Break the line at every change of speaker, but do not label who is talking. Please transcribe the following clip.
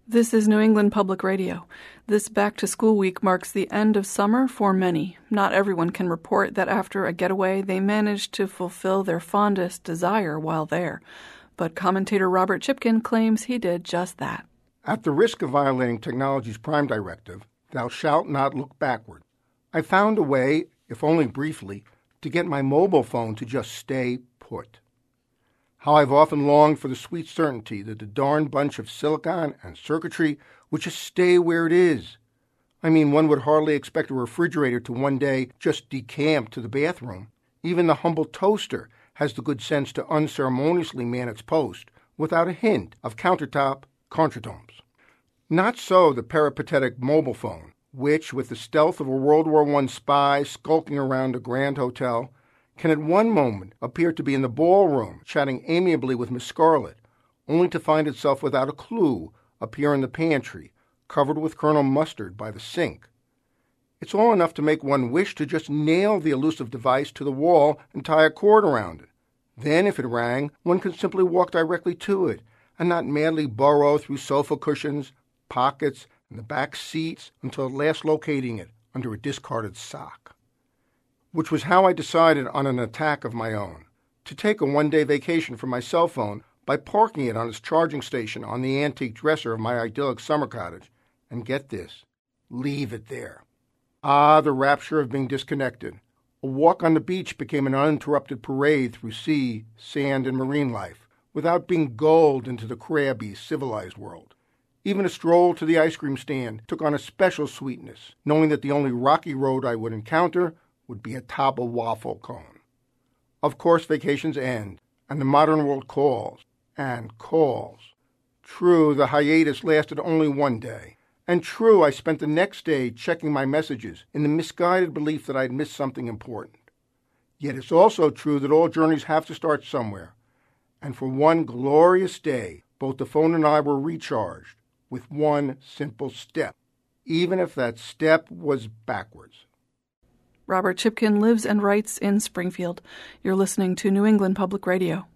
This is New England Public Radio. This back-to-school week marks the end of summer for many. Not everyone can report that after a getaway, they managed to fulfill their fondest desire while there. But commentator Robert Chipkin claims he did just that.
At the risk of violating technology's prime directive, thou shalt not look backward, I found a way, if only briefly, to get my mobile phone to just stay put. How I've often longed for the sweet certainty that the darn bunch of silicon and circuitry would just stay where it is. I mean, one would hardly expect a refrigerator to one day just decamp to the bathroom. Even the humble toaster has the good sense to unceremoniously man its post without a hint of countertop contretemps. Not so the peripatetic mobile phone, which, with the stealth of a World War I spy skulking around a grand hotel, can at one moment appear to be in the ballroom chatting amiably with Miss Scarlett, only to find itself without a clue appear in the pantry, covered with Colonel Mustard by the sink. It's all enough to make one wish to just nail the elusive device to the wall and tie a cord around it. Then, if it rang, one could simply walk directly to it and not madly burrow through sofa cushions, pockets, and the back seats until at last locating it under a discarded sock. Which was how I decided on an attack of my own, to take a one-day vacation from my cell phone by parking it on its charging station on the antique dresser of my idyllic summer cottage, and get this, leave it there. Ah, the rapture of being disconnected. A walk on the beach became an uninterrupted parade through sea, sand, and marine life, without being gulled into the crabby, civilized world. Even a stroll to the ice cream stand took on a special sweetness, knowing that the only rocky road I would encounter would be atop a waffle cone. Of course, vacations end, and the modern world calls, and calls. True, the hiatus lasted only one day, and true, I spent the next day checking my messages in the misguided belief that I'd missed something important. Yet it's also true that all journeys have to start somewhere, and for one glorious day, both the phone and I were recharged with one simple step, even if that step was backwards.
Robert Chipkin lives and writes in Springfield. You're listening to New England Public Radio.